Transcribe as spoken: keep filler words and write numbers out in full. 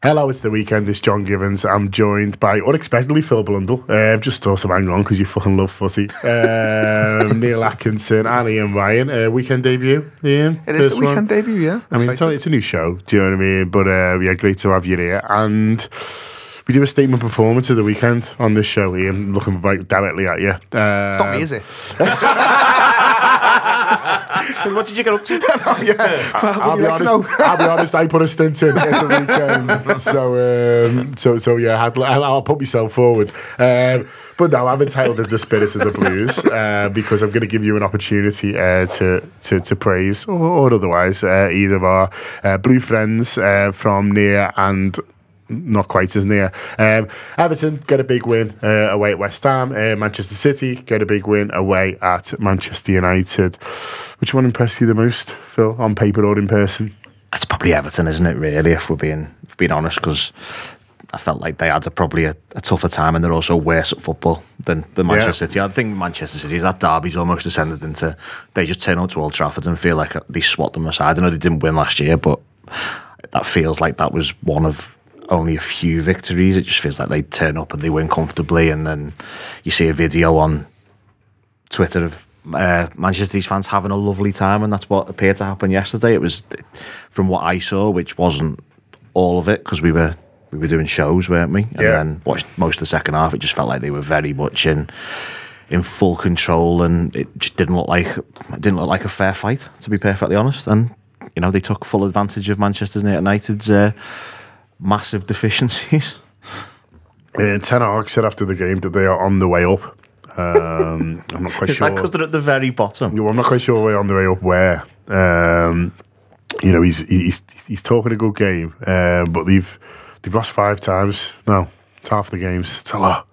Hello, it's the weekend. It's John Givens. I'm joined by, unexpectedly, Phil Blundell. Uh, just thought some hang on because you fucking love footy. Um, Neil Atkinson and Ian Ryan. Uh, weekend debut, Ian. It is the weekend one. debut, yeah. I mean, it's, it's a new show. Do you know what I mean? But uh, yeah, great to have you here. And we do a statement performance of the weekend on this show, Ian. Looking right directly at you. Uh, it's not me, is it? So what did you get up to? no, yeah. well, I'll, be honest, I'll be honest, I put a stint in at the weekend. So, um, so, so yeah, I'll, I'll put myself forward. Um, but no, I've entitled it The Spirit of the Blues uh, because I'm going to give you an opportunity uh, to, to to praise, or, or otherwise, uh, either of our uh, blue friends uh, from near and not quite as near. Um, Everton get a big win uh, away at West Ham. Uh, Manchester City get a big win away at Manchester United. Which one impressed you the most, Phil, on paper or in person? It's probably Everton, isn't it, really, if we're being, if we're being honest, because I felt like they had a, probably a, a tougher time and they're also worse at football than, than Manchester yeah. City. I think Manchester City, that derby's almost descended into, they just turn up to Old Trafford and feel like they swat them aside. I know they didn't win last year, but that feels like that was one of only a few victories. It just feels like they turn up and they win comfortably, and then you see a video on Twitter of uh, Manchester City fans having a lovely time, and that's what appeared to happen yesterday. It was, from what I saw, which wasn't all of it, because we were we were doing shows, weren't we? And yeah. then watched most of the second half. It just felt like they were very much in in full control, and it just didn't look like it didn't look like a fair fight, to be perfectly honest. And you know, they took full advantage of Manchester United's Uh, massive deficiencies. Uh, Ten Hag said after the game that they are on the way up. Um, I'm not quite Is sure. Is that because they're at the very bottom? I'm not quite sure they're on the way up where. Um, you know, he's he's he's talking a good game, uh, but they've they've lost five times. No, it's half the games. It's a lot.